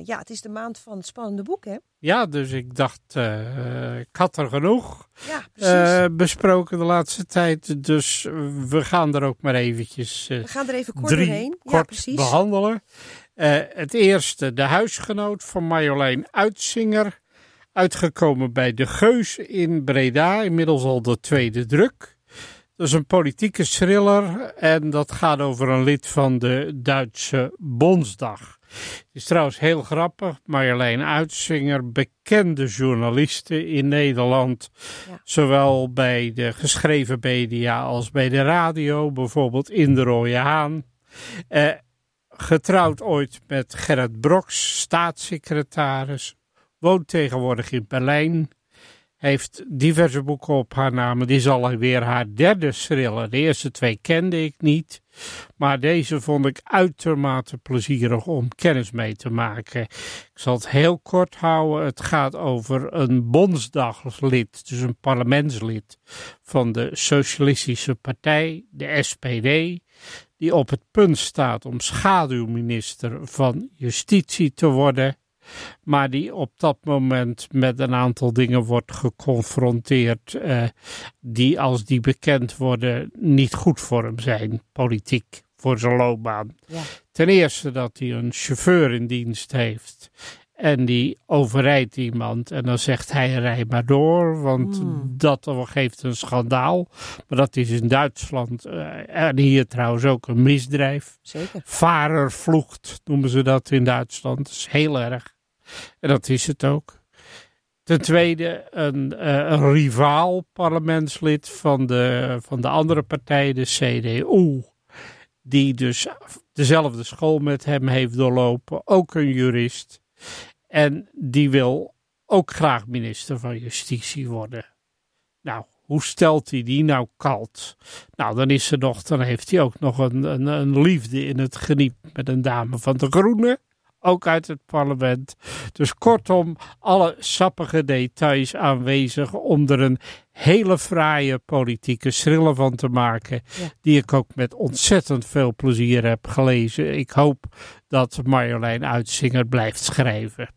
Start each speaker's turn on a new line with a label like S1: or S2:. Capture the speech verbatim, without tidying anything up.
S1: ja, het is de maand van het spannende boek, hè?
S2: Ja, dus ik dacht, uh, ik had er genoeg
S1: ja, precies.
S2: Uh, besproken de laatste tijd. Dus we gaan er ook maar eventjes uh,
S1: we gaan er even kort
S2: drie
S1: doorheen.
S2: kort
S1: ja, precies.
S2: behandelen. Uh, het eerste, De Huisgenoot van Marjolein Uitzinger. Uitgekomen bij De Geus in Breda, inmiddels al de tweede druk. Dat is een politieke thriller en dat gaat over een lid van de Duitse Bondsdag. Het is trouwens heel grappig. Marjolein Uitzinger, bekende journaliste in Nederland. Ja. Zowel bij de geschreven media als bij de radio. Bijvoorbeeld in de Rode Haan. Eh, getrouwd ooit met Gerrit Broks, staatssecretaris. Woont tegenwoordig in Berlijn. Heeft diverse boeken op haar naam. Dit is alweer haar derde thriller. De eerste twee kende ik niet. Maar deze vond ik uitermate plezierig om kennis mee te maken. Ik zal het heel kort houden. Het gaat over een bondsdaglid, dus een parlementslid van de Socialistische Partij, de S P D, die op het punt staat om schaduwminister van Justitie te worden. Maar die op dat moment met een aantal dingen wordt geconfronteerd uh, die als die bekend worden niet goed voor hem zijn, politiek, voor zijn loopbaan. Ja. Ten eerste dat hij een chauffeur in dienst heeft en die overrijdt iemand en dan zegt hij rij maar door, want mm. dat geeft een schandaal. Maar dat is in Duitsland uh, en hier trouwens ook een misdrijf.
S1: Zeker.
S2: Fahrervlucht noemen ze dat in Duitsland, dat is heel erg. En dat is het ook. Ten tweede een, uh, een rivaal parlementslid van de, van de andere partij, de C D U. Die dus dezelfde school met hem heeft doorlopen. Ook een jurist. En die wil ook graag minister van Justitie worden. Nou, hoe stelt hij die nou kalt? Nou, dan is er nog, dan heeft hij ook nog een, een, een liefde in het geniep met een dame van de Groenen. Ook uit het parlement. Dus kortom, alle sappige details aanwezig om er een hele fraaie politieke thriller van te maken. Ja. Die ik ook met ontzettend veel plezier heb gelezen. Ik hoop dat Marjolein Uitzinger blijft schrijven.